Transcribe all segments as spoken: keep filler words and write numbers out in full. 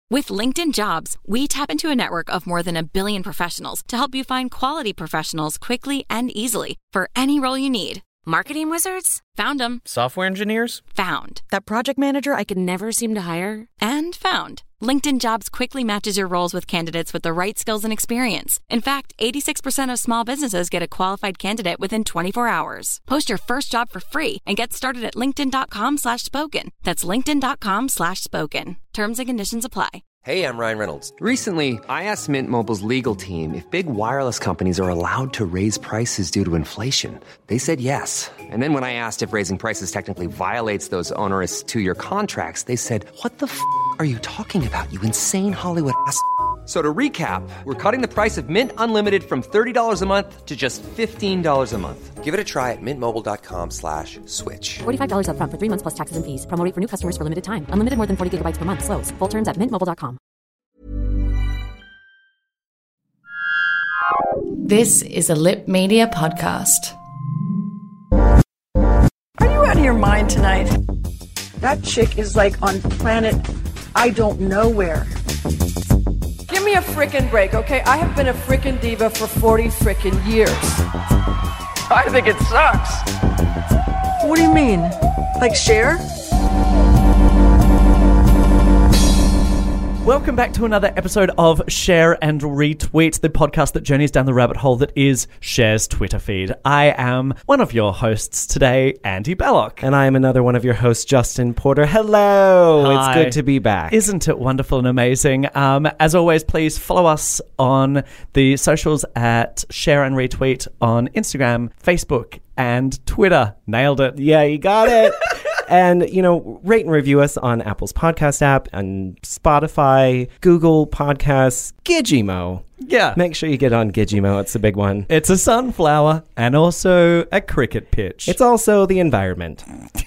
With LinkedIn Jobs, we tap into a network of more than a billion professionals to help you find quality professionals quickly and easily for any role you need. Marketing wizards? Found them. Software engineers? Found. That project manager I could never seem to hire? And found. LinkedIn Jobs quickly matches your roles with candidates with the right skills and experience. In fact, eighty-six percent of small businesses get a qualified candidate within twenty-four hours. Post your first job for free and get started at linkedin.com slash spoken. That's linkedin.com slash spoken. Terms and conditions apply. Hey, I'm Ryan Reynolds. Recently, I asked Mint Mobile's legal team if big wireless companies are allowed to raise prices due to inflation. They said yes. And then when I asked if raising prices technically violates those onerous two-year contracts, they said, what the f*** are you talking about, you insane Hollywood ass f- So to recap, we're cutting the price of Mint Unlimited from thirty dollars a month to just fifteen dollars a month. Give it a try at mintmobile.com slash switch. forty-five dollars up front for three months plus taxes and fees. Promo rate for new customers for limited time. Unlimited more than forty gigabytes per month. Slows full terms at mint mobile dot com. This is a Lip Media podcast. Are you out of your mind tonight? That chick is like on planet I don't know where. Give me a frickin' break, okay? I have been a frickin' diva for forty frickin' years. I think it sucks. What do you mean? Like Cher? Welcome back to another episode of Share and Retweet, the podcast that journeys down the rabbit hole that is Share's Twitter feed. I am one of your hosts today, Andy Belloc. And I am another one of your hosts, Justin Porter. Hello! Hi. It's good to be back. Isn't it wonderful and amazing? Um, as always, please follow us on the socials at Share and Retweet on Instagram, Facebook, and Twitter. Nailed it. Yeah, you got it. And, you know, rate and review us on Apple's podcast app and Spotify, Google Podcasts, Gizmo. Yeah. Make sure you get on Gizmo. It's a big one. It's a sunflower and also a cricket pitch. It's also the environment.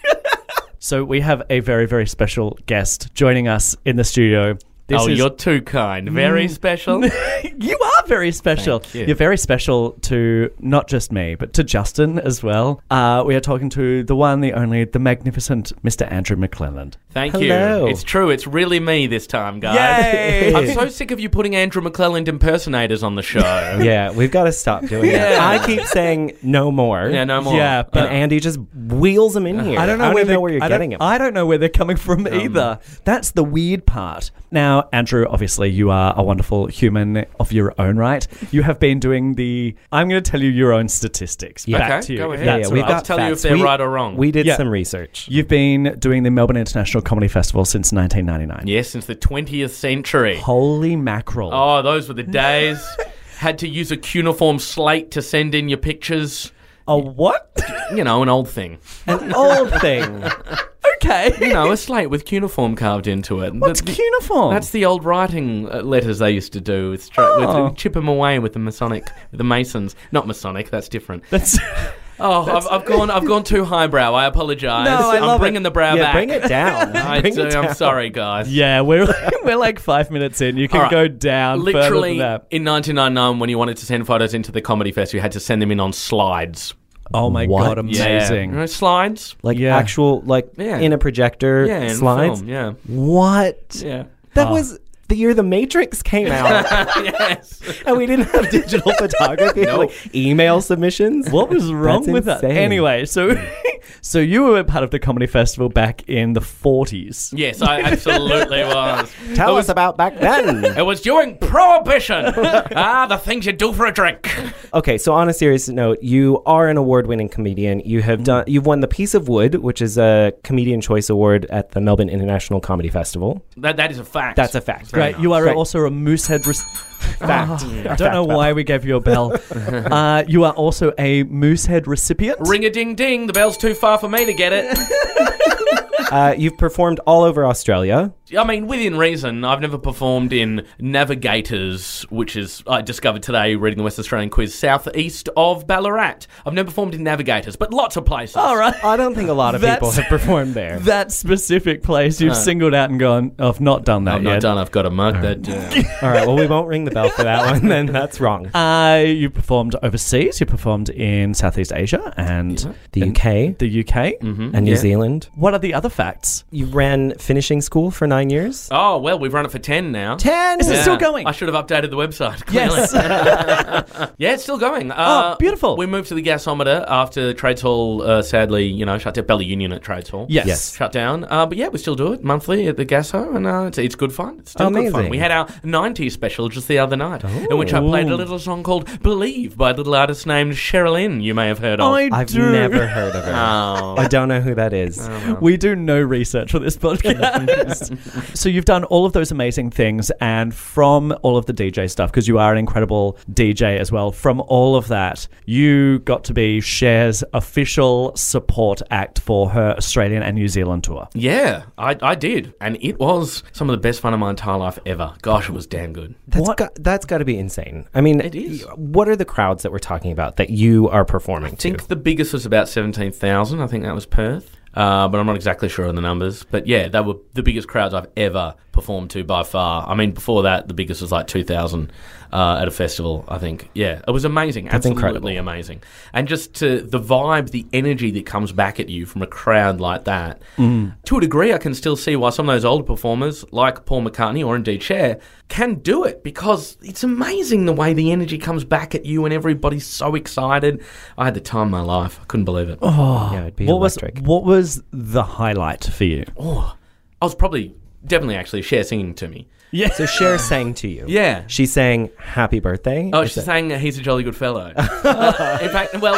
So we have a very, very special guest joining us in the studio. This oh, is... you're too kind. Very special. You are very special. Thank you. You're very special to not just me, but to Justin as well. Uh, we are talking to the one, the only, the magnificent Mister Andrew McClelland. Thank Hello. you. It's true. It's really me this time, guys. Yay! I'm so sick of you putting Andrew McClelland impersonators on the show. Yeah, we've got to stop doing Yeah. that. I keep saying no more. Yeah, no more. Yeah, And Andy just wheels them in here. I don't know, I don't where, even they- know where you're I getting don't, them. I don't know where they're coming from either. That's the weird part. Now, Andrew, obviously you are a wonderful human of your own right. You have been doing the... I'm going to tell you your own statistics. Yeah. Back Okay, to you. go if ahead. that's Yeah, all we've right. I'll got tell you if facts. they're We- right or wrong. We did Yeah. some research. You've been doing the Melbourne International Comedy Festival since nineteen ninety-nine. Yes, since the twentieth century. Holy mackerel. Oh, those were the days. Had to use a cuneiform slate to send in your pictures. A what? You know, an old thing. An old thing. Okay. You know, a slate with cuneiform carved into it. What's The- cuneiform? That's the old writing uh, letters they used to do. With, stra- Oh. with chip them away with the Masonic, with the Masons. Not Masonic. That's different. That's... Oh, I've, I've gone. I've gone too highbrow. I apologise. No, I I'm love bringing it. the brow Yeah, back. bring it down. I Bring do, it I'm down. sorry, guys. Yeah, we're we're like five minutes in. You can All right. go down further Literally, than that. in nineteen ninety-nine, when you wanted to send photos into the Comedy Fest, you had to send them in on slides. Oh my What? god, amazing. You know, slides? Like Yeah. actual, like Yeah. in a projector Yeah, in slides. film, yeah. What? Yeah. That Oh. was the year The Matrix came out. Yes. And we didn't have digital photography, Nope. like email submissions. What was wrong That's with that? insane. Anyway, so so you were part of the comedy festival back in the forties. Yes, I absolutely was. Tell it us was, about back then. It was during Prohibition. ah, the things you do for a drink. Okay, so on a serious note, you are an award-winning comedian. You have Mm-hmm. done. You've won the Piece of Wood, which is a Comedian Choice Award at the Melbourne International Comedy Festival. That that is a fact. That's a fact. Great. You are Great. also a Moosehead. Res- Fact. I don't know why we gave you a bell. uh, you are also a Moosehead recipient. Ring a ding ding. The bell's too far for me to get it. Uh, you've performed all over Australia. I mean, within reason. I've never performed in Navigators, which is, I discovered today reading the West Australian quiz, southeast of Ballarat. I've never performed in Navigators, but lots of places. All right. I don't think a lot of That's- people have performed there. That specific place you've singled out and gone, I've not done that I've yet. not done. I've got a mug that... Uh, All right, well, we won't ring the bell for that one, then. That's wrong. Uh, you performed overseas. You performed in Southeast Asia and The U K the U K. and New Yeah. Zealand. What are the other facts? You ran finishing school for nine nine years? Oh, well, we've run it for ten now. ten? Is it still going? I should have updated the website. Clearly. Yes. Yeah, it's still going. Uh, Oh, beautiful. We moved to the gasometer after Trades Hall, uh, sadly, you know, shut down. Bella Union at Trades Hall. Yes. Yes. Shut down. Uh, but yeah, we still do it monthly at the Gasso, and uh, it's, it's good fun. It's still good fun. Amazing. We had our nineties special just the other night, in which I played a little song called Believe by a little artist named Sherilyn, you may have heard of. I I've do. never heard of her. Oh. I don't know who that is. We do no research for this podcast. So you've done all of those amazing things, and from all of the D J stuff, because you are an incredible D J as well, from all of that, you got to be Cher's official support act for her Australian and New Zealand tour. Yeah, I, I did. And it was some of the best fun of my entire life ever. Gosh, it was damn good. That's What? got, that's got to be insane. I mean, It is. what are the crowds that we're talking about that you are performing I think to? the biggest was about seventeen thousand. I think that was Perth. Uh, but I'm not exactly sure on the numbers. But yeah, they were the biggest crowds I've ever performed to by far. I mean, before that, the biggest was like two thousand uh, at a festival, I think. Yeah, it was amazing. That's Absolutely incredible. amazing. And just to the vibe, the energy that comes back at you from a crowd like that, to a degree, I can still see why some of those older performers, like Paul McCartney or indeed Cher, can do it, because it's amazing the way the energy comes back at you and everybody's so excited. I had the time of my life. I couldn't believe it. Yeah, it'd be What was, electric. what was the highlight for you? Oh, I was probably, definitely actually Cher singing to me. Yeah. So Cher sang to you. Yeah. She sang "Happy Birthday." Oh, Is she's that- saying he's a jolly good fellow. uh, in fact, well,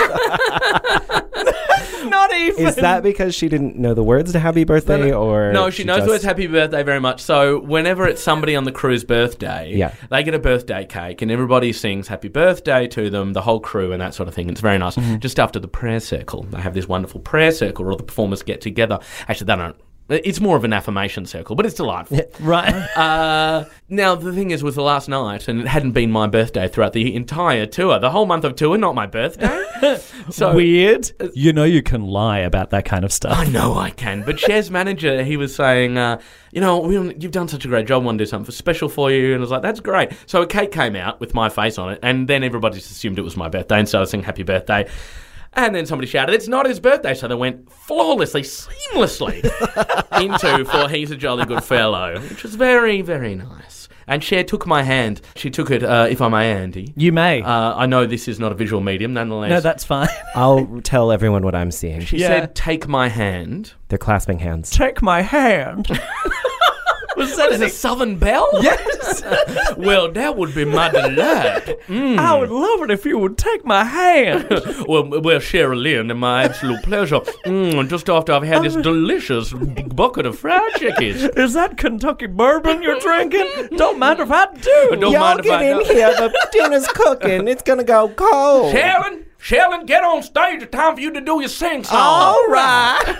what? Not even. Is that because she didn't know the words to "Happy Birthday," or No, she, knows just- the words happy birthday very much. So whenever it's somebody on the crew's birthday, Yeah. they get a birthday cake and everybody sings happy birthday to them, the whole crew and that sort of thing. It's very nice. Just after the prayer circle, they have this wonderful prayer circle where all the performers get together. Actually, they don't. It's more of an affirmation circle, but it's delightful. Right. Uh, now, the thing is, with the last night, and it hadn't been my birthday throughout the entire tour, the whole month of tour, not my birthday. So Weird. You know you can lie about that kind of stuff. I know I can, but Cher's manager, he was saying, uh, you know, we, you've done such a great job, I want to do something for special for you, and I was like, that's great. So a cake came out with my face on it, and then everybody just assumed it was my birthday, and started singing happy birthday. And then somebody shouted, it's not his birthday, so they went flawlessly, seamlessly into For He's a Jolly Good Fellow, which was very, very nice. And Cher took my hand. She took it, uh, if I may, Andy. You may. Uh, I know this is not a visual medium, nonetheless. no, that's fine. I'll tell everyone what I'm seeing. She Yeah. said, take my hand. They're clasping hands. Take my hand. Was that Is it Southern Belle? Yes. Well, that would be my delight. Mm. I would love it if you would take my hand. Well, well, Sherilyn, and my absolute pleasure. Mm, just after I've had this delicious bucket of fried chickens. Is that Kentucky bourbon you're drinking? Don't mind if I do. Don't Y'all mind if get I in do. here. The dinner's cooking. It's gonna go cold. Sherilyn, Sherilyn, get on stage. It's time for you to do your sing song. All right.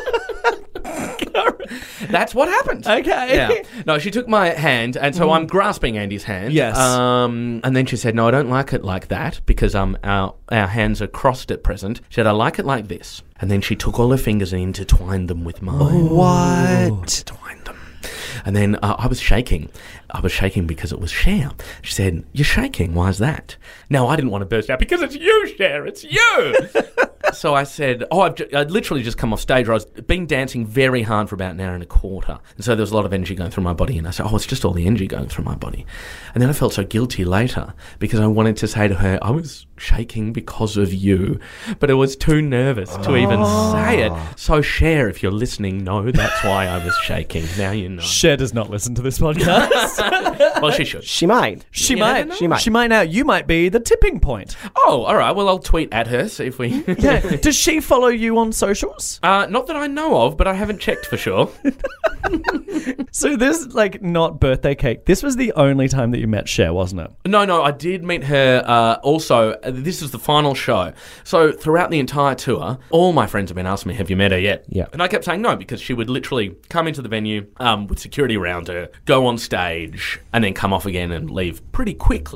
That's what happened. Okay. Yeah. No, she took my hand, and so I'm grasping Andy's hand. Yes. Um, and then she said, no, I don't like it like that, because um, our, our hands are crossed at present. She said, I like it like this. And then she took all her fingers and intertwined them with mine. What? Intertwined them. And then uh, I was shaking. I was shaking because it was Cher. She said, you're shaking. Why is that? Now, I didn't want to burst out, because it's you, Cher. It's you. So I said, oh, I've ju- I'd literally just come off stage where I was been dancing very hard for about an hour and a quarter. And so there was a lot of energy going through my body. And I said, oh, it's just all the energy going through my body. And then I felt so guilty later, because I wanted to say to her, I was shaking because of you. But I was too nervous to even say it. So Cher, if you're listening, no, that's why I was shaking. Now you know. Cher does not listen to this podcast. Well, she should. She might. She You might. never know. She might. She might now. You might be the tipping point. Oh, all right. Well, I'll tweet at her, see if we... Yeah. Does she follow you on socials? Uh, not that I know of, but I haven't checked for sure. So this, like, not birthday cake. This was the only time that you met Cher, wasn't it? No, no, I did meet her uh, also. Uh, this is the final show. So throughout the entire tour, all my friends have been asking me, have you met her yet? Yeah. And I kept saying no, because she would literally come into the venue um, with security around her, go on stage, and then come off again and leave pretty quickly.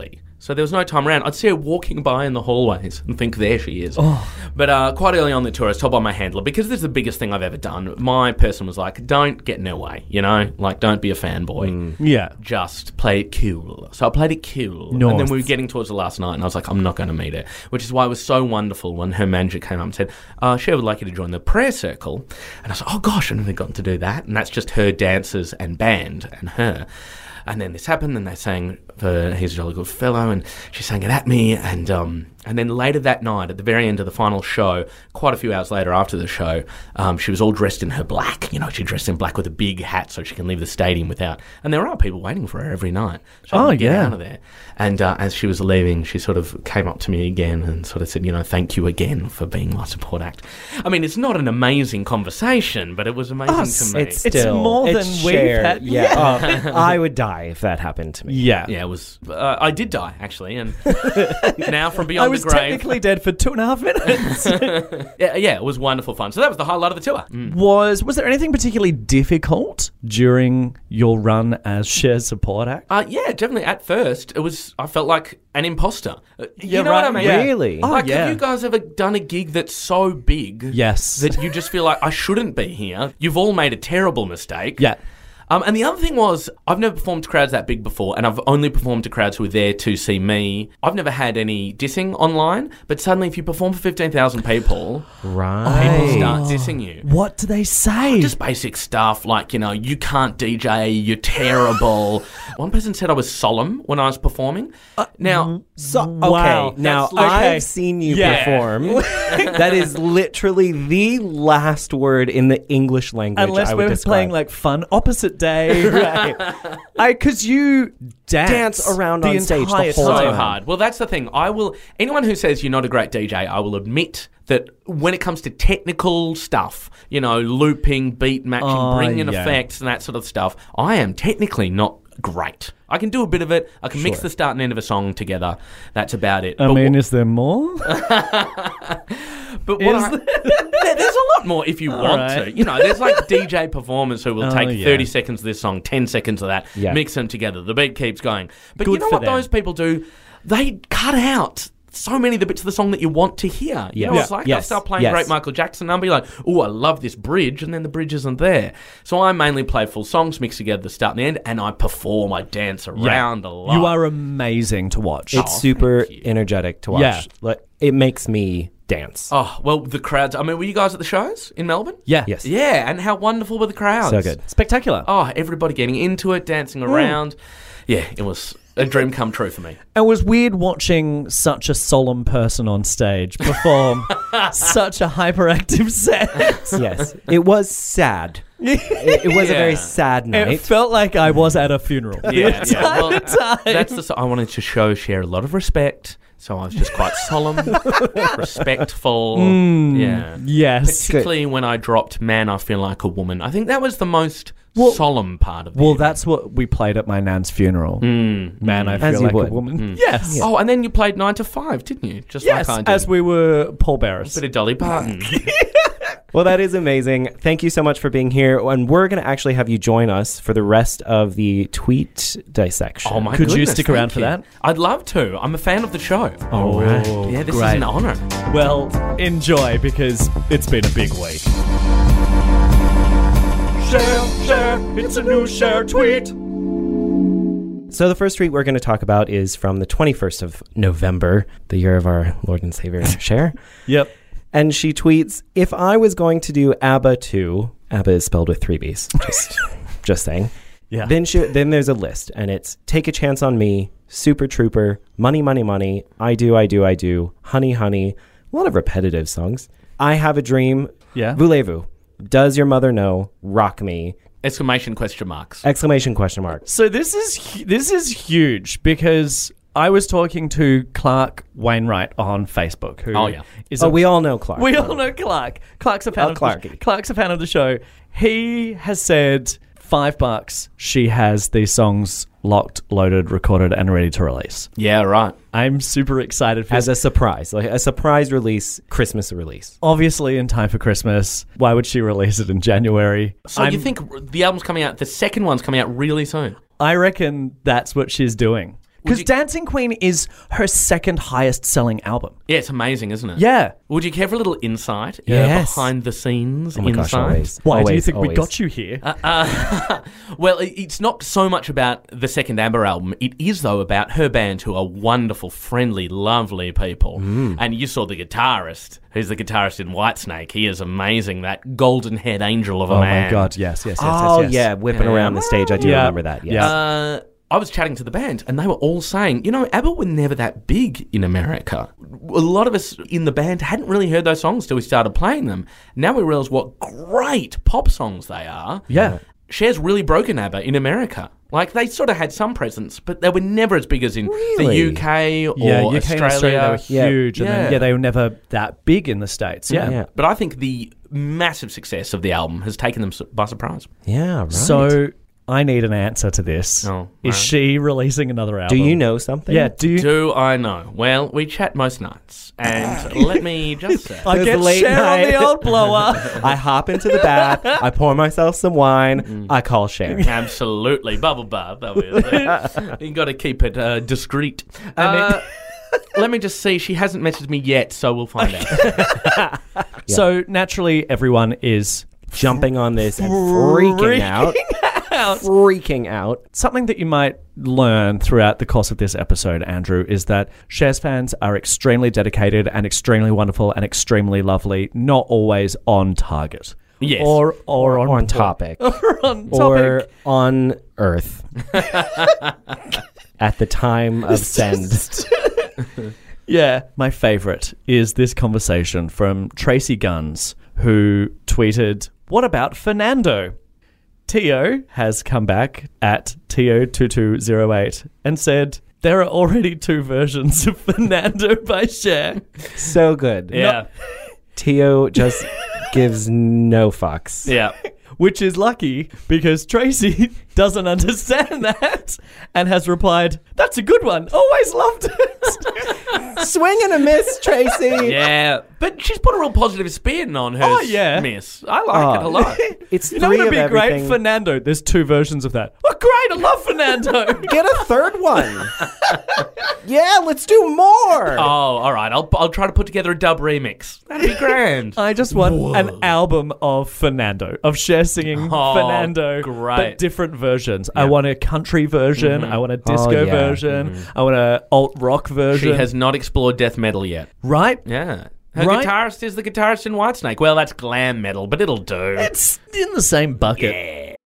So there was no time around. I'd see her walking by in the hallways and think, there she is. Oh. But uh, quite early on the tour, I was told by my handler, because this is the biggest thing I've ever done, my person was like, don't get in her way, you know? Like, don't be a fanboy. Mm. Yeah. Just play it cool. So I played it cool. North. And then we were getting towards the last night, and I was like, I'm not going to meet her. Which is why it was so wonderful when her manager came up and said, uh, Cher would like you to join the prayer circle. And I was like, oh gosh, I've never gotten to do that. And that's just her dancers and band and her. And then this happened, and they sang for He's a Jolly Good Fellow, and she sang it at me, and um, and then later that night, at the very end of the final show, quite a few hours later after the show, um, she was all dressed in her black. You know, she dressed in black with a big hat so she can leave the stadium without. And there are people waiting for her every night. She had Oh, to get yeah. out of there. And uh, as she was leaving, she sort of came up to me again and sort of said, you know, thank you again for being my support act. I mean, it's not an amazing conversation, but it was amazing Us. to me. It's It's still, more it's than we've Cher. had- Yeah, Oh, I would die if that happened to me. Yeah. Yeah, it was. Uh, I did die actually, and now from beyond I was the grave. technically dead for two and a half minutes. yeah, yeah, it was wonderful fun. So that was the highlight of the tour. was was there anything particularly difficult during your run as Cher's support act? Uh, yeah, definitely. At first, it was. I felt like an imposter. Uh, You Yeah, know right, what I mean? yeah. Really? Oh, Like, yeah. have you guys ever done a gig that's so big? Yes. That you just feel like I shouldn't be here. You've all made a terrible mistake. Yeah. Um, and the other thing was, I've never performed to crowds that big before, and I've only performed to crowds who were there to see me. I've never had any dissing online, but suddenly if you perform for fifteen thousand people, Right. people start dissing you. What do they say? Just basic stuff like, you know, you can't D J, you're terrible. One person said I was solemn when I was performing. now, So, okay, Wow. now That's like- I've seen you Yeah. perform. That is literally the last word in the English language. Unless I would we're describe. playing like fun opposite day, right? I because you dance, Dance around the on stage the entire whole so time. time. hard. Well, that's the thing. I will. Anyone who says you're not a great D J, I will admit that when it comes to technical stuff, you know, looping, beat matching, Oh, bringing in yeah. effects and that sort of stuff, I am technically not great. I can do a bit of it. I can mix the start and end of a song together. That's about it. I But mean, wha- is there more? But what Is I, there- there- there's a lot more if you want right. to. You know, there's like D J performers who will Oh, take yeah. thirty seconds of this song, ten seconds of that, Yeah. mix them together. The beat keeps going. But you Good know for what them. those people do? They cut out so many of the bits of the song that you want to hear. You Yeah. know, it's Yeah. like Yes. I start playing Yes. great Michael Jackson number, you're like, oh, I love this bridge, and then the bridge isn't there. So I mainly play full songs, mix together the start and the end, and I perform, I dance around a lot. You are amazing to watch. It's Oh, super thank you. energetic to watch. Yeah. Like, it makes me dance. Oh, well, the crowds. I mean, were you guys at the shows in Melbourne? yeah, Yes. Yeah, and how wonderful were the crowds? So good. spectacular. Oh, everybody getting into it, dancing around. Yeah, it was a dream come true for me. It was weird watching such a solemn person on stage perform such a hyperactive set. Yes. It was sad. It, it was a Yeah. very sad night. It felt like I was at a funeral. the Yeah, yeah. entire Well, time. that's the. s- I wanted to show Cher a lot of respect, so I was just quite solemn, respectful. Yeah. Yes. Particularly when I dropped "Man, I Feel Like a Woman." I think that was the most Well- solemn part of the Well, evening. that's what we played at my nan's funeral. Man, I As feel you like would. a woman. Yes. Oh, and then you played nine to five, didn't you? Just Yes, like I did. as we were pallbearers. Bit of Dolly Parton. Well, that is amazing. Thank you so much for being here. And we're going to actually have you join us for the rest of the tweet dissection. Oh my Could you goodness, stick thank around for you. that? I'd love to. I'm a fan of the show. All right. Yeah, this Great. is an honour. Well, enjoy because it's been a big week. Share, share, it's a new share tweet. So the first tweet we're going to talk about is from the twenty-first of November, the year of our Lord and Savior, Cher. Yep. And she tweets, if I was going to do ABBA two, ABBA is spelled with three B's, just, just saying. Yeah. Then she, then there's a list, and it's Take a Chance on Me, Super Trooper, Money, Money, Money, I Do, I Do, I Do, Honey, Honey, a lot of repetitive songs. I Have a Dream, Yeah. Voulez-Vous, Does Your Mother Know, Rock Me, Exclamation question marks. exclamation question mark. So this is hu- this is huge because I was talking to Clark Wainwright on Facebook. Who Oh, yeah. is Oh, a- we all know Clark. we all know Clark. Clark's a fan Oh, of Clarky. the, Clark's a fan of the show. He has said five bucks. She has these songs locked, loaded, recorded, and ready to release. Yeah, right. I'm super excited for As a surprise, like a surprise release, Christmas release. obviously in time for Christmas. Why would she release it in January? So I'm- you think the album's coming out, the second one's coming out really soon? I reckon that's what she's doing. Because you- Dancing Queen is her second highest selling album. Yeah, it's amazing, isn't it? Yeah. Would you care for a little insight uh, Yes. behind the scenes Oh my gosh, insight? always. Why do you Always, think we always. got you here? Uh, uh, well, it- it's not so much about the second Amber album. It is, though, about her band, who are wonderful, friendly, lovely people. Mm. And you saw the guitarist, who's the guitarist in Whitesnake. He is amazing, that golden-haired angel of a Oh man. my God, yes, yes, yes, Oh, yes, yes. yeah, whipping around the stage. I do Yeah. remember that. Yes. Yeah. Uh, I was chatting to the band, and they were all saying, you know, ABBA were never that big in America. A lot of us in the band hadn't really heard those songs till we started playing them. Now we realise what great pop songs they are. Yeah. Cher's really broken ABBA in America. Like, they sort of had some presence, but they were never as big as in Really? the U K or Yeah, U K Australia. and Australia, they were Yeah. huge. And then, Yeah. yeah, they were never that big in the States. Yeah. Yeah. But I think the massive success of the album has taken them su- by surprise. Yeah, right. So I need an answer to this. Oh, Is right. she releasing another album? do you know something? Yeah, do you? Do I know? Well, we chat most nights, and let me just say... I Those get late Cher on night- the old blower. I hop into the bath. I pour myself some wine. Mm. I call Cher. Absolutely. Bubble bath, obviously. you got to keep it uh, discreet. Uh, let me just see. She hasn't messaged me yet, so we'll find out. So naturally, everyone is Jumping on this and freaking out. out. Freaking out. Something that you might learn throughout the course of this episode, Andrew, is that Cher's fans are extremely dedicated and extremely wonderful and extremely lovely, not always on target. Yes. Or or on, on topic. Or on topic. Or on Earth. At the time of send. Yeah, my favorite is this conversation from Tracy Guns, who tweeted, "What about Fernando?" Tio has come back at Tio two two zero eight and said, "There are already two versions of Fernando by Cher." So good. Yeah. Tio just gives no fucks. Yeah. Which is lucky because Tracy doesn't understand that and has replied, "That's a good one. Always loved it." Swing and a miss, Tracy. Yeah. But she's put a real positive spin on her Oh, yeah. miss. I like it a lot. It's You know three what would of be great? everything. Fernando. There's two versions of that. Oh, great. I love Fernando. Get a third one. Yeah, let's do more. Oh, all right. I'll I'll try to put together a dub remix. That'd be grand. I just want an album of Fernando, of Cher singing Oh, Fernando, great. but different versions. I want a country version. I want a disco Oh, yeah. version. I want a alt rock version. She has not explored death metal yet. right? Yeah. Her Right. guitarist is the guitarist in Whitesnake. Well, that's glam metal, but it'll do. It's in the same bucket.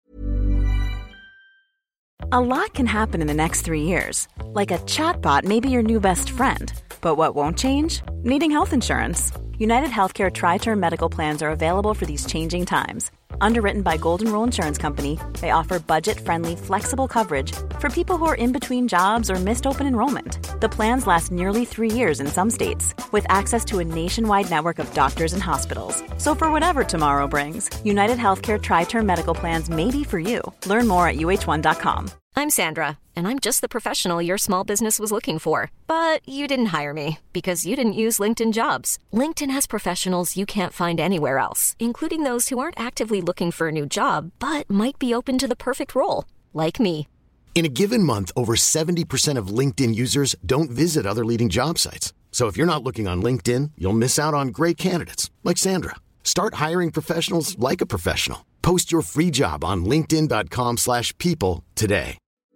A lot can happen in the next three years. Like a chatbot may be your new best friend. But what won't change? Needing health insurance. United Healthcare Tri-Term Medical Plans are available for these changing times. Underwritten by Golden Rule Insurance Company, they offer budget-friendly, flexible coverage for people who are in between jobs or missed open enrollment. The plans last nearly three years in some states, with access to a nationwide network of doctors and hospitals. So for whatever tomorrow brings, United Healthcare Tri-Term Medical Plans may be for you. Learn more at U H one dot com. I'm Sandra, and I'm just the professional your small business was looking for. But you didn't hire me because you didn't use LinkedIn Jobs. LinkedIn has professionals you can't find anywhere else, including those who aren't actively looking for a new job, but might be open to the perfect role, like me. In a given month, over seventy percent of LinkedIn users don't visit other leading job sites. So if you're not looking on LinkedIn, you'll miss out on great candidates like Sandra. Start hiring professionals like a professional. Post your free job on linkedin.com slash people today.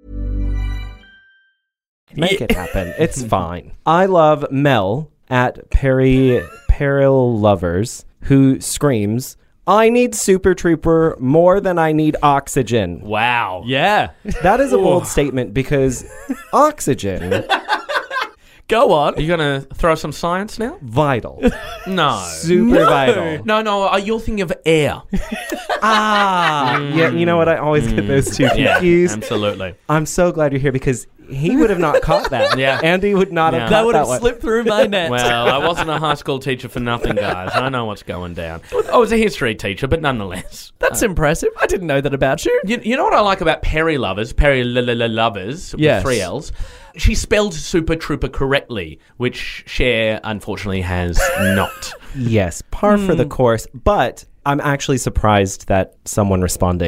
Make it happen. It's fine. I love Mel at Perry Peril Lovers, who screams, "I need Super Trooper more than I need oxygen." Wow. Yeah. That is a bold statement because oxygen, Go on. Are you going to throw some science now? vital. No. Super vital. No, no. Uh, you're thinking of air. Ah. Yeah, you know what? I always get those two Yeah, confused. absolutely. I'm so glad you're here because he would have not caught that. Yeah. Andy would not Yeah. have That caught would that have one. slipped through my net. Well, I wasn't a high school teacher for nothing, guys. I know what's going down. I was a history teacher, but nonetheless. That's impressive. I didn't know that about you. You, you know what I like about Perry Lovers? Perry l- l- l- Lovers, Yes. with three L's? She spelled Super Trooper correctly, which Cher, unfortunately, has not. Yes, par for the course. But I'm actually surprised that someone responding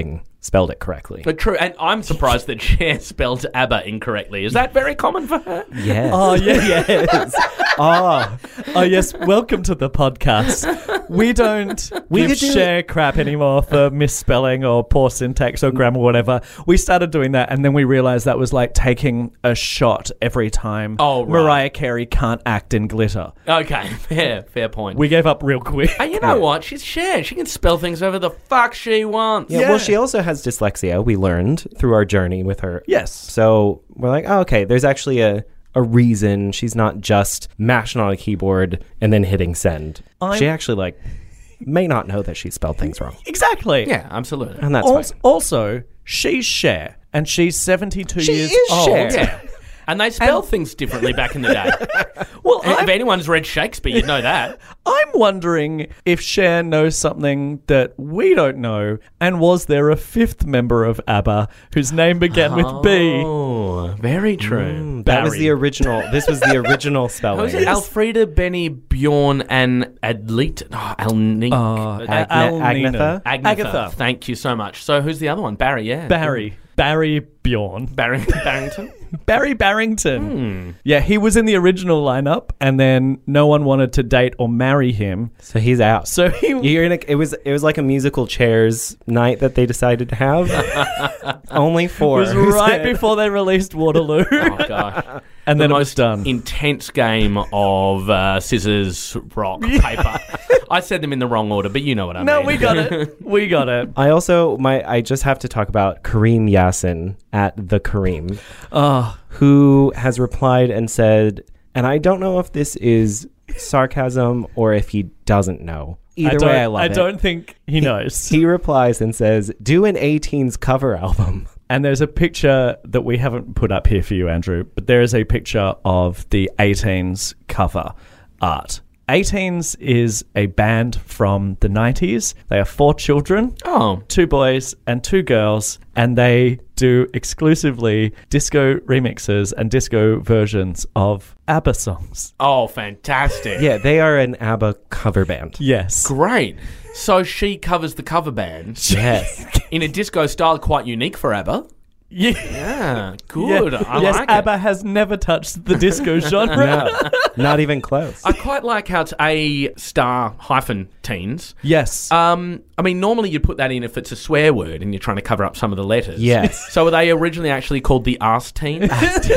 spelled it correctly. But true, and I'm surprised that Cher spelled ABBA incorrectly. Is that very common for her? Yes. Oh, yeah, yes. oh. oh, yes. Welcome to the podcast. We don't We give could do- Cher crap anymore for misspelling or poor syntax or grammar or whatever. We started doing that, and then we realized that was like taking a shot every time Oh, right. Mariah Carey can't act in glitter. Okay, fair, fair point. We gave up real quick. And you know what? She's Cher. She can spell things however the fuck she wants. Yeah, well, she also has dyslexia. We learned through our journey with her. Yes. So we're like, oh, okay, there's actually a, a reason she's not just mashing on a keyboard and then hitting send. I'm- She actually, like, may not know that she spelled things wrong. Exactly. Yeah, absolutely. And that's also, fine. also, she's Cher, and she's seventy-two She years is old. Cher. Yeah. And they spell things differently back in the day. Well, if I'm, anyone's read Shakespeare, you'd know that. I'm wondering if Cher knows something that we don't know, and was there a fifth member of ABBA whose name began with B? Oh, very true. That was Barry. the original. This was the original What spelling. was it? Alfreda, Benny, Bjorn, and Adlit. Oh, Alnink. Uh, Ag- Al- Agnetha? Agnetha. Agatha. Thank you so much. So who's the other one? Barry, yeah. Barry. Barry Bjorn. Barry Barrington? Barry Barrington. Yeah, he was in the original lineup, and then no one wanted to date or marry him. So he's out. So he... You're in a, it was it was like a musical chairs night that they decided to have. Only It four. was right before they released Waterloo. Oh, gosh. And the then it most was done. intense game of uh, scissors, rock, paper. I said them in the wrong order, but you know what I No, mean. we got it. We got it. I also my I just have to talk about Kareem Yassin at the Kareem, Oh, who has replied and said, and I don't know if this is sarcasm or if he doesn't know. Either I don't, way, I love I it. don't think he knows. He replies and says, "Do an eighteens cover album." And there's a picture that we haven't put up here for you, Andrew, but there is a picture of the eighteens cover art. eighteens is a band from the nineties. They are four children, Oh. two boys and two girls, and they do exclusively disco remixes and disco versions of ABBA songs. Oh, fantastic. Yeah, they are an ABBA cover band. Yes. Great. So she covers the cover band Yes. in a disco style quite unique for ABBA. Yeah. Yeah, good. Yeah. I yes, like ABBA it. has never touched the disco genre. No, not even close. I quite like how it's A star hyphen teens. Yes. Um, I mean, normally you'd put that in if it's a swear word and you're trying to cover up some of the letters. Yes. So were they originally actually called the Arse Teens?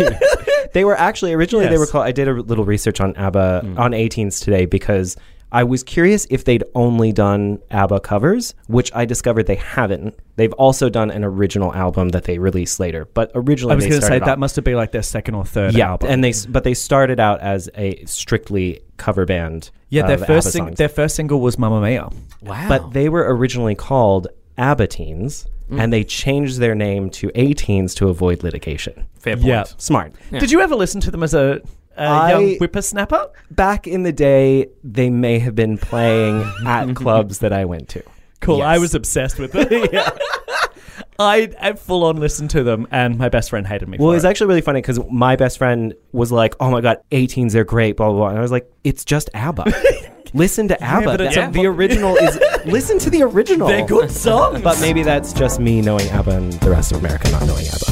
They were actually originally they Yes. were called. I did a little research on ABBA Mm. on eighteens today because I was curious if they'd only done ABBA covers, which I discovered they haven't. They've also done an original album that they released later, but originally I was they going to say started that out- must have been like their second or third yeah, album. and they s- but they started out as a strictly cover band. yeah, their of first ABBA sing- songs. their first single was Mamma Mia. Wow. But they were originally called ABBA Teens, Mm. and they changed their name to A-Teens to avoid litigation. Fair point. Yeah. Smart. Did you ever listen to them as a, a I- young whippersnapper? Back in the day, they may have been playing at clubs that I went to. Cool. Yes. I was obsessed with them. I, I full on listened to them, and my best friend hated me Well, for it's it. actually really funny because my best friend was like, "Oh my god, A-Teens, they're great," blah blah blah. And I was like, "It's just ABBA. Listen to ABBA. but it's The- a- the original is listen to the original. They're good songs. But maybe that's just me knowing ABBA and the rest of America not knowing ABBA.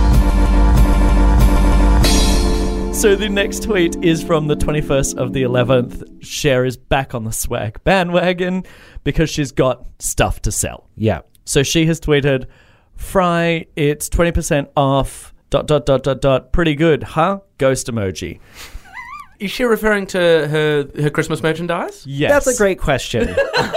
So the next tweet is from the twenty-first of the eleventh. Cher is back on the swag bandwagon because she's got stuff to sell. Yeah. So she has tweeted, Fry, it's twenty percent off, dot, dot, dot, dot, dot, pretty good, huh? Ghost emoji. Is she referring to her, her Christmas merchandise? Yes. That's a great question.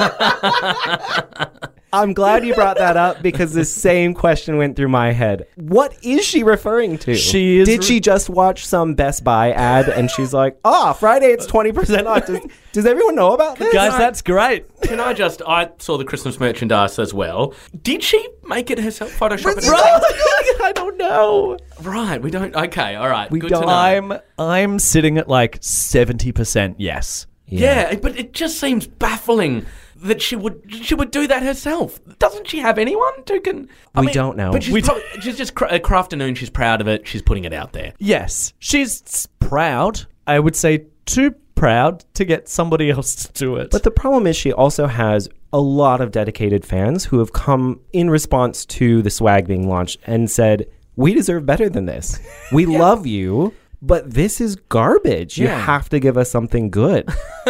I'm glad you brought that up because the same question went through my head. What is she referring to? She is Did re- she just watch some Best Buy ad and she's like, "Ah, Friday it's twenty percent off." Does, does everyone know about this? Guys, that's great. Can I just... I saw the Christmas merchandise as well. Did she make it herself? Photoshop it herself? I don't know. Right, we don't... Okay, all right. We good don't- to know. I'm I'm sitting at like seventy percent yes. Yeah. but it just seems baffling that she would she would do that herself. Doesn't she have anyone who can... I We mean, don't know. But she's, We probably, she's just cra- a crafternoon. She's proud of it. She's putting it out there. Yes. She's s- proud. I would say too proud to get somebody else to do it. But the problem is she also has a lot of dedicated fans who have come in response to the swag being launched and said, we deserve better than this. We yeah. love you, but this is garbage. Yeah. You have to give us something good.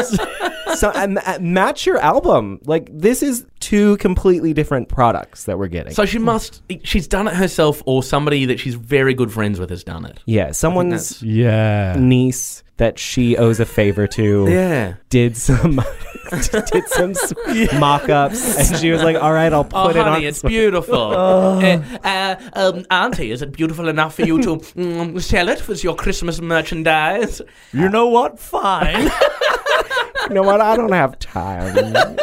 So um, uh, match your album. Like, this is two completely different products that we're getting. So she must, she's done it herself, or somebody that she's very good friends with has done it. Yeah, someone's yeah. niece that she owes a favor to yeah. did some did some yeah. mock-ups, and she was like, all right, I'll put oh, it honey, on. It's beautiful. oh. uh, uh, um, Auntie, is it beautiful enough for you to um, sell it as your Christmas merchandise? You know what? Fine. You know what? I don't have time.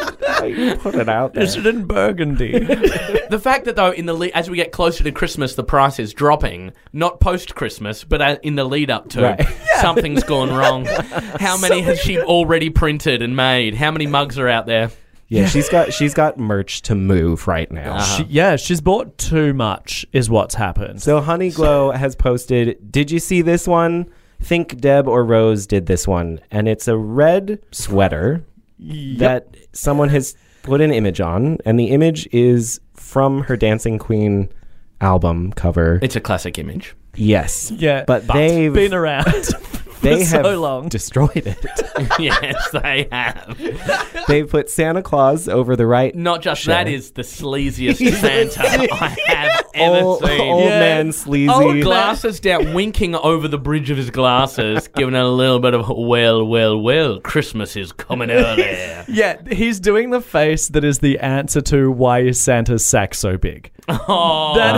Put it out there. Is it in Burgundy? The fact that, though, in the le- as we get closer to Christmas, the price is dropping, not post-Christmas, but uh, in the lead-up to right. yeah. something's gone wrong. How many has she already printed and made? How many mugs are out there? Yeah, she's got she's got merch to move right now. Uh-huh. She, yeah, she's bought too much is what's happened. So Honeyglow has posted, did you see this one? Think Deb or Rose did this one. And it's a red sweater yep. that someone has put an image on. And the image is from her Dancing Queen album cover. It's a classic image. Yes. Yeah. But, but they've been around. They so have long. destroyed it. Yes, they have. They put Santa Claus over the right. Not just shirt. that is the sleaziest Santa I have ever old, seen. Old yeah. man sleazy. Old glasses down, winking over the bridge of his glasses, giving it a little bit of, well, well, well, Christmas is coming early. Yeah, he's doing the face that is the answer to why is Santa's sack so big. Oh. That,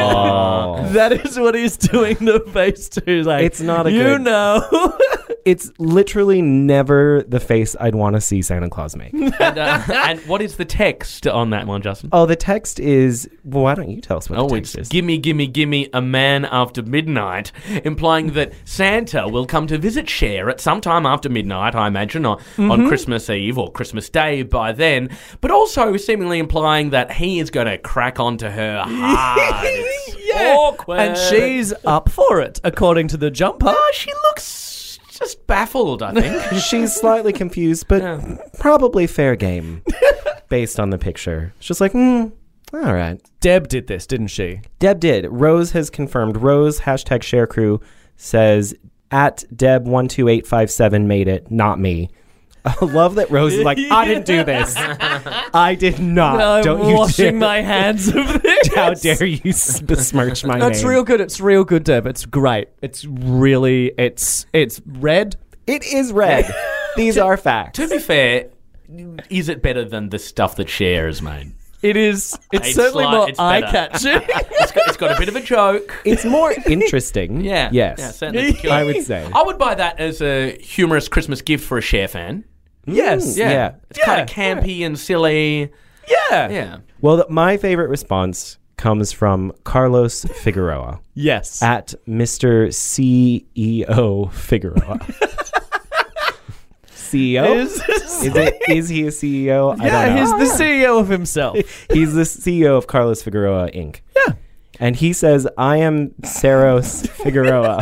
oh. Is, that is what he's doing the face to. Like, it's not a you good... know. It's literally never the face I'd want to see Santa Claus make. And, uh, and what is the text on that one, Justin? Oh, the text is... Well, why don't you tell us what oh, the text it's is? Gimme, gimme, gimme a man after midnight, implying that Santa will come to visit Cher at some time after midnight, I imagine, or mm-hmm. on Christmas Eve or Christmas Day by then, but also seemingly implying that he is going to crack onto her hard. It's yeah. awkward. And she's up for it, according to the jumper. Oh, she looks... just baffled, I think. She's slightly confused, but yeah. probably fair game based on the picture. It's just like, hmm, all right. Deb did this, didn't she? Deb did. Rose has confirmed. Rose, hashtag share crew, says, at Deb one two eight five seven made it, not me. I love that Rose is like, I didn't do this. I did not. No, I'm Don't you washing dare. my hands of this. How dare you besmirch my That's name? real good. It's real good, Deb. It's great. It's really, it's it's red. It is red. These to, are facts. To be fair, is it better than the stuff that Cher has made? It is. It's, it's certainly like, more it's eye-catching. it's, got, it's got a bit of a joke. It's more interesting. Yeah. Yes. Yeah, certainly. I would say. I would buy that as a humorous Christmas gift for a Cher fan. Yes. Yeah. yeah. It's yeah. kind of campy and silly. Yeah. Yeah. Well, th- my favorite response comes from Carlos Figueroa. Yes. At Mister C E O Figueroa. C E O? Is, is, it, is he a C E O? I Yeah, don't know. he's the C E O of himself. He's the C E O of Carlos Figueroa, Incorporated. Yeah. And he says, I am Saros Figueroa.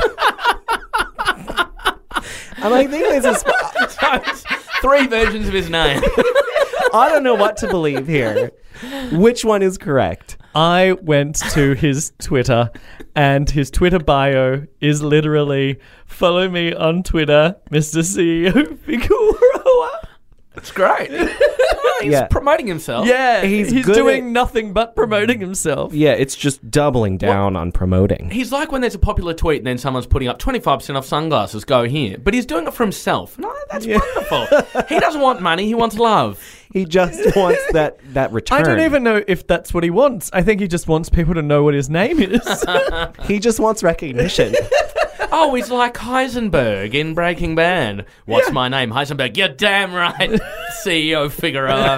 I'm like, this is... Three versions of his name. I don't know what to believe here. Which one is correct? I went to his Twitter, and his Twitter bio is literally, follow me on Twitter, Mister C E O Figueroa. It's great. He's Yeah. promoting himself. Yeah, He's he's, good doing at- nothing but promoting himself. Yeah, it's just doubling down on promoting. He's like when there's a popular tweet and then someone's putting up twenty-five percent off sunglasses, go here. But he's doing it for himself. No, that's wonderful. He doesn't want money, he wants love. He just wants that, that return. I don't even know if that's what he wants. I think he just wants people to know what his name is. He just wants recognition. Oh, he's like Heisenberg in Breaking Bad. What's my name? Heisenberg. You're damn right, C E O Figueroa.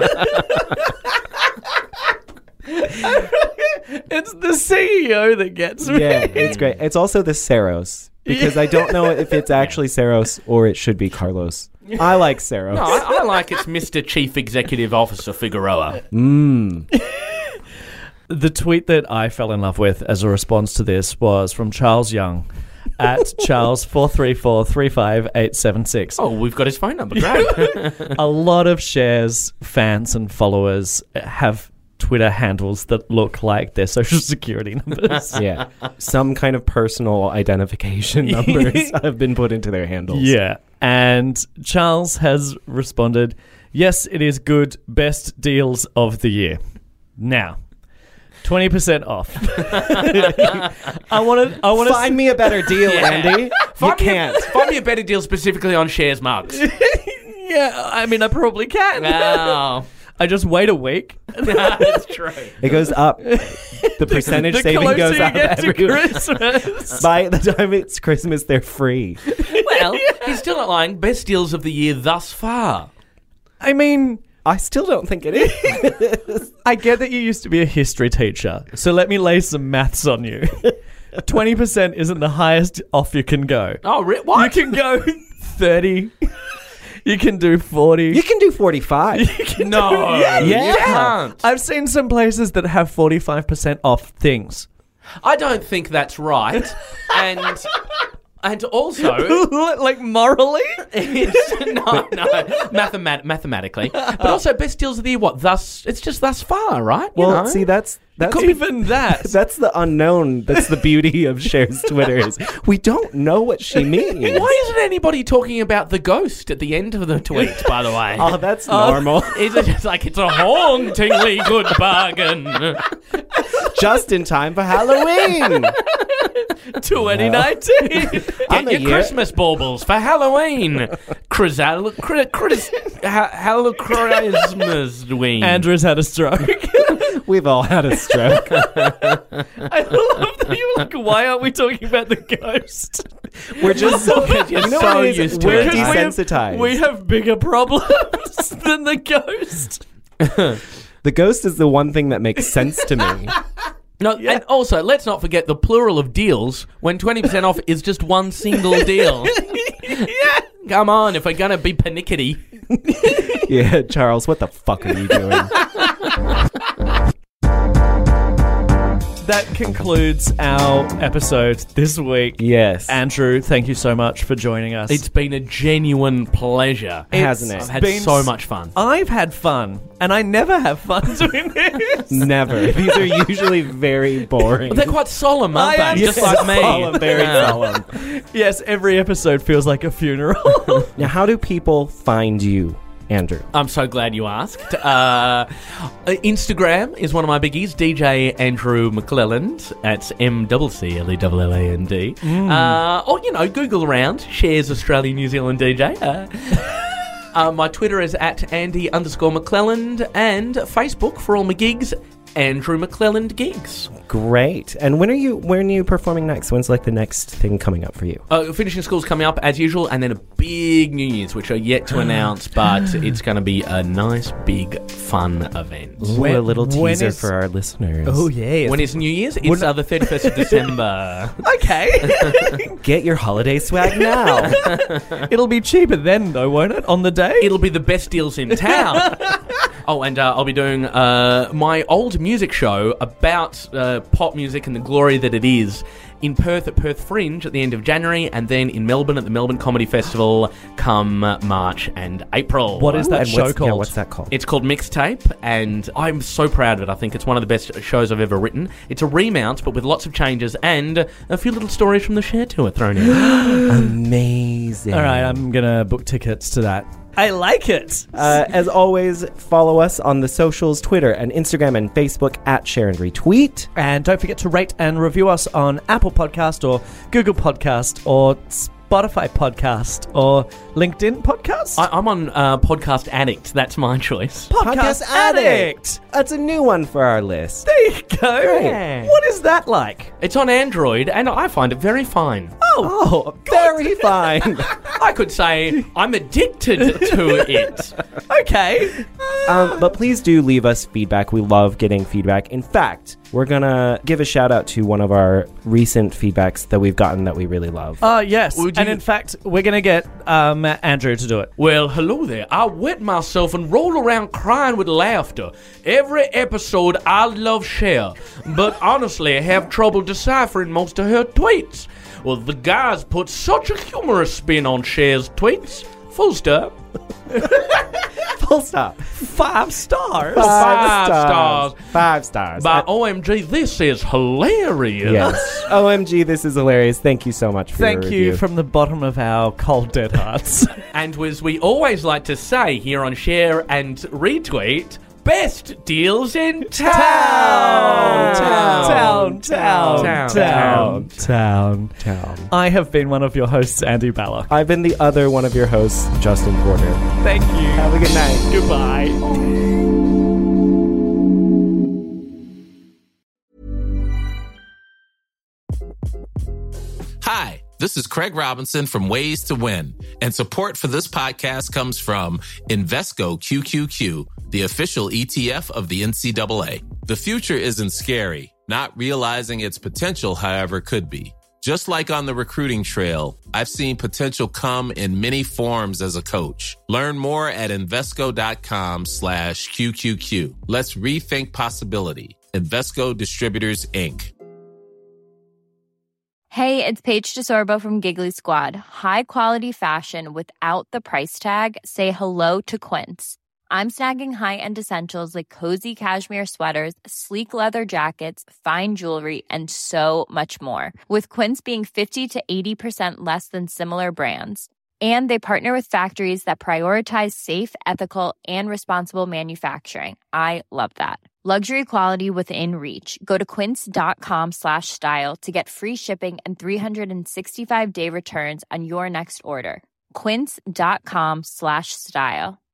It's the C E O that gets me. Yeah, it's great. It's also the Saros, because I don't know if it's actually Saros or it should be Carlos. I like Saros. No, I, I like it's Mister Chief Executive Officer Figueroa. Mmm. The tweet that I fell in love with as a response to this was from Charles Young. at Charles four three four three five eight seven six. Oh, we've got his phone number. Great. A lot of Cher's fans and followers have Twitter handles that look like their social security numbers. Yeah. Some kind of personal identification numbers have been put into their handles. Yeah. And Charles has responded, yes, it is good. Best deals of the year. Now, twenty percent off. I want to I want to Find me a better deal, Yeah. Andy. You Find me a- can't. Find me a better deal specifically on shares mugs. Yeah, I mean, I probably can. No. I just wait a week. That's true. It goes up. The percentage The saving closer goes you up. get to every- Christmas. By the time it's Christmas, they're free. Well, he's still not lying. Best deals of the year thus far. I mean, I still don't think it is. I get that you used to be a history teacher, so let me lay some maths on you. twenty percent isn't the highest off you can go. Oh, re- what? You can go thirty. You can do forty. You can do forty-five. No. Yeah, you yeah. can't. I've seen some places that have forty-five percent off things. I don't think that's right. And and also, Like morally? it's, no, no, mathemat- mathematically. But also, best deals of the year, what? Thus, it's just thus far, right? You Well, know? see, that's that's Even that. that's the unknown. That's the beauty of Cher's Twitter is we don't know what she means. Why isn't anybody talking about the ghost at the end of the tweet, by the way? Oh, that's normal. Is it just like it's a hauntingly good bargain? Just in time for Halloween. twenty nineteen. Get I'm a your year- Christmas baubles for Halloween. Chrysalis, cri- cris- ha- Hall- Christmas-ween. Andrew's had a stroke. We've all had a stroke. I love that you were like, why aren't we talking about the ghost? We're just so, You're you know so what it is? used to We're it. Because we have- desensitized. We have bigger problems than the ghost. The ghost is the one thing that makes sense to me. No, and also, let's not forget the plural of deals when twenty percent off is just one single deal. Yeah. Come on, if we're going to be panickety. Yeah, Charles, what the fuck are you doing? That concludes our episode this week. Yes. Andrew, thank you so much for joining us. It's been a genuine pleasure. Hasn't it? I've had been so s- much fun. I've had fun, and I never have fun doing this. Never. These are usually very boring. They're quite solemn, aren't I am they? Just so like me. Solemn, very Yeah. solemn. Yes, every episode feels like a funeral. Now, how do people find you, Andrew? I'm so glad you asked. Uh, Instagram is one of my biggies. D J Andrew McClelland. That's M C C L E L L A N D. Uh, or, you know, Google around. Shares Australian New Zealand D J. Uh, uh, my Twitter is at Andy underscore McClelland. And Facebook for all my gigs, Andrew McClelland Gigs. Great. And when are you when are you performing next? When's like the next thing coming up for you? Uh, finishing school's coming up as usual, and then a big New Year's, which are yet to announce, but it's going to be a nice, big, fun event. Ooh, a little when teaser is- for our listeners. Oh, yeah. When is New Year's? It's uh, the thirty-first of December. Okay. Get your holiday swag now. It'll be cheaper then, though, won't it? On the day? It'll be the best deals in town. Oh, and uh, I'll be doing uh, my old music show about uh, pop music and the glory that it is in Perth at Perth Fringe at the end of January, and then in Melbourne at the Melbourne Comedy Festival come March and April. What is that And show what's, called? Yeah, what's that called? It's called Mixtape, and I'm so proud of it. I think it's one of the best shows I've ever written. It's a remount, but with lots of changes and a few little stories from the Share Tour thrown in. Amazing. All right, I'm going to book tickets to that. I like it. Uh, as always, follow us on the socials, Twitter and Instagram and Facebook at Share and Retweet. And don't forget to rate and review us on Apple Podcast or Google Podcast or Spotify Podcast or LinkedIn Podcast. I, I'm on uh, Podcast Addict. That's my choice. Podcast Addict. That's a new one for our list. There you go. Great. What is that like? It's on Android, and I find it very fine. Oh, very fine. I could say I'm addicted to it. Okay. Um, but please do leave us feedback. We love getting feedback. In fact, we're going to give a shout out to one of our recent feedbacks that we've gotten that we really love. Uh, yes. Would And you- in fact, we're going to get um, Andrew to do it. Well, hello there. I wet myself and roll around crying with laughter. Every episode I love Cher, but honestly I have trouble deciphering most of her tweets. Well, the guys put such a humorous spin on Cher's tweets. Full stop. Full stop. Five stars. Five, Five stars. stars. Five stars. But Uh, O M G, this is hilarious. yes. O M G, this is hilarious. Thank you so much for Thank your you review. from the bottom of our cold, dead hearts. And as we always like to say here on Share and Retweet, best deals in town. Town, town, Town. town, town, Town. I have been one of your hosts, Andy Ballock. I've been the other one of your hosts, Justin Porter. Thank you. Have a good night. Goodbye. Hi, this is Craig Robinson from Ways to Win, and support for this podcast comes from Invesco Q Q Q, the official E T F of the N C double A. The future isn't scary. Not realizing its potential, however, could be. Just like on the recruiting trail, I've seen potential come in many forms as a coach. Learn more at Invesco.com slash QQQ. Let's rethink possibility. Invesco Distributors, Incorporated. Hey, it's Paige DeSorbo from Giggly Squad. High quality fashion without the price tag. Say hello to Quince. I'm snagging high-end essentials like cozy cashmere sweaters, sleek leather jackets, fine jewelry, and so much more. With Quince being fifty to eighty percent less than similar brands. And they partner with factories that prioritize safe, ethical, and responsible manufacturing. I love that. Luxury quality within reach. Go to quince.com slash style to get free shipping and three sixty-five day returns on your next order. Quince.com slash style.